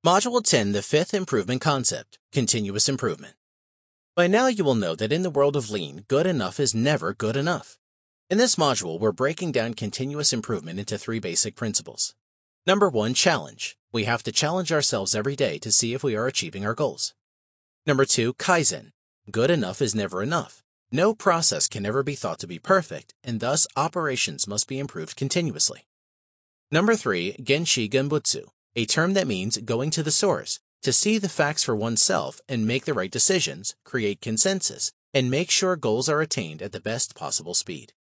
Module 10, the fifth improvement concept, continuous improvement. By now you will know that in the world of Lean, good enough is never good enough. In this module, we're breaking down continuous improvement into three basic principles. Number 1, challenge. We have to challenge ourselves every day to see if we are achieving our goals. Number 2, Kaizen. Good enough is never enough. No process can ever be thought to be perfect, and thus operations must be improved continuously. Number 3, Genshi Genbutsu, a term that means going to the source, to see the facts for oneself and make the right decisions, create consensus, and make sure goals are attained at the best possible speed.